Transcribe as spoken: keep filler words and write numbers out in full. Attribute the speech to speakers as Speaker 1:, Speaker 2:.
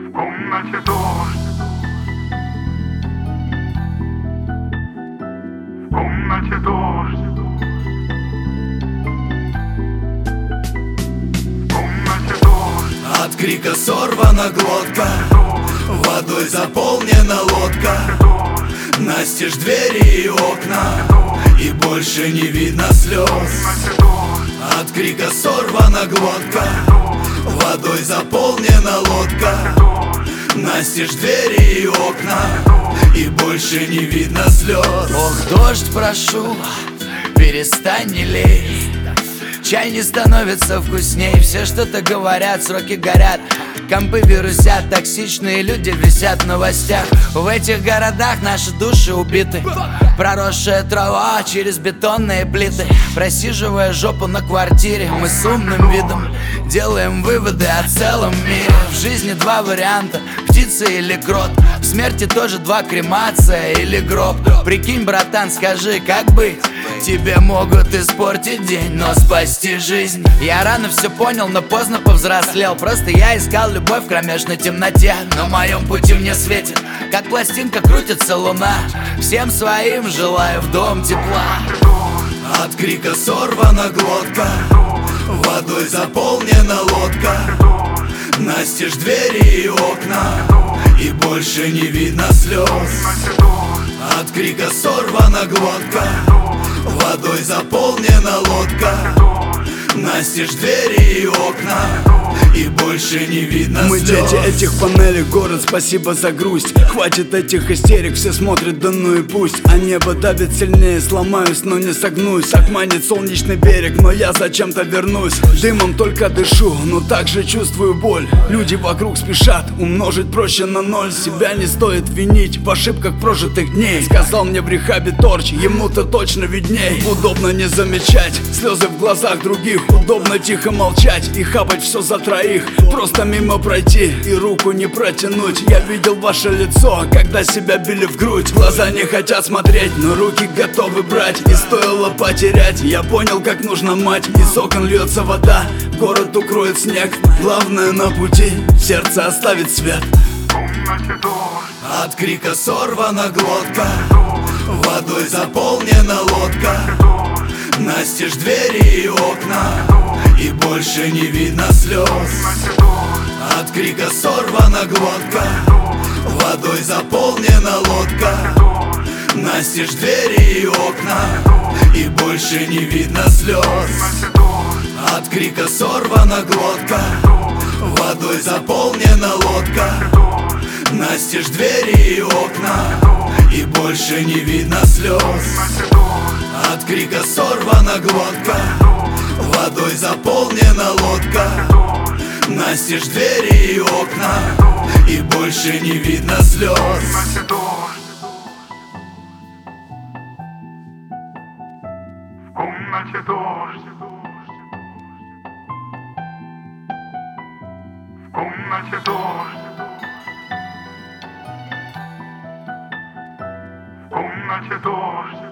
Speaker 1: В комнате дождь. В комнате дождь. В комнате дождь.
Speaker 2: От крика сорвана глотка, водой заполнена лодка. Настежь двери и окна, и больше не видно слез. От крика сорвана глотка, водой заполнена лодка. Настежь двери и окна, и больше не видно слез. Ох, дождь, прошу, перестань, не лей. Чай не становится вкусней. Все что-то говорят, сроки горят, компы вирусят, токсичные люди висят в новостях. В этих городах наши души убиты, проросшая трава через бетонные плиты. Просиживая жопу на квартире, мы с умным видом делаем выводы о целом мире. В жизни два варианта: птица или крот. В смерти тоже два: кремация или гроб. Прикинь, братан, скажи, как быть? Тебе могут испортить день, но спасти жизнь. Я рано все понял, но поздно повзрослел. Просто я искал любовь в кромешной темноте. На моем пути мне светит, как пластинка крутится луна. Всем своим желаю в дом тепла. От крика сорвана глотка, водой заполнена лодка. Настежь двери и окна, и больше не видно слез. От крика сорвана глотка, водой заполнена лодка. Настежь двери и окна, и больше не видно
Speaker 3: Мы
Speaker 2: слез.
Speaker 3: дети этих панелей, город, спасибо за грусть. Хватит этих истерик, все смотрят, да ну и пусть. А небо давит сильнее, сломаюсь, но не согнусь. Так манит солнечный берег, но я зачем-то вернусь. Дымом только дышу, но также чувствую боль. Люди вокруг спешат, умножить проще на ноль. Себя не стоит винить в ошибках прожитых дней. Сказал мне в рехабе торч, ему-то точно видней. Удобно не замечать слезы в глазах других, удобно тихо молчать и хапать все за троих. Просто мимо пройти и руку не протянуть. Я видел ваше лицо, когда себя били в грудь. Глаза не хотят смотреть, но руки готовы брать. Не стоило потерять, я понял, как нужно мать. Из окон льется вода, город укроет снег. Главное на пути, сердце оставит свет.
Speaker 1: В комнате дождь.
Speaker 2: От крика сорвана глотка, водой заполнена лодка. Настежь двери и окна, и больше не видно слез. От крика сорвана глотка, водой заполнена лодка. Настежь двери и окна, и больше не видно слез. От крика сорвана глотка, водой заполнена лодка. Настежь двери и окна, и больше не видно слез. От крика сорвана глотка, водой заполнена лодка. Настежь двери и окна, и больше не видно слез.
Speaker 1: В комнате дождь. В комнате дождь. В комнате дождь.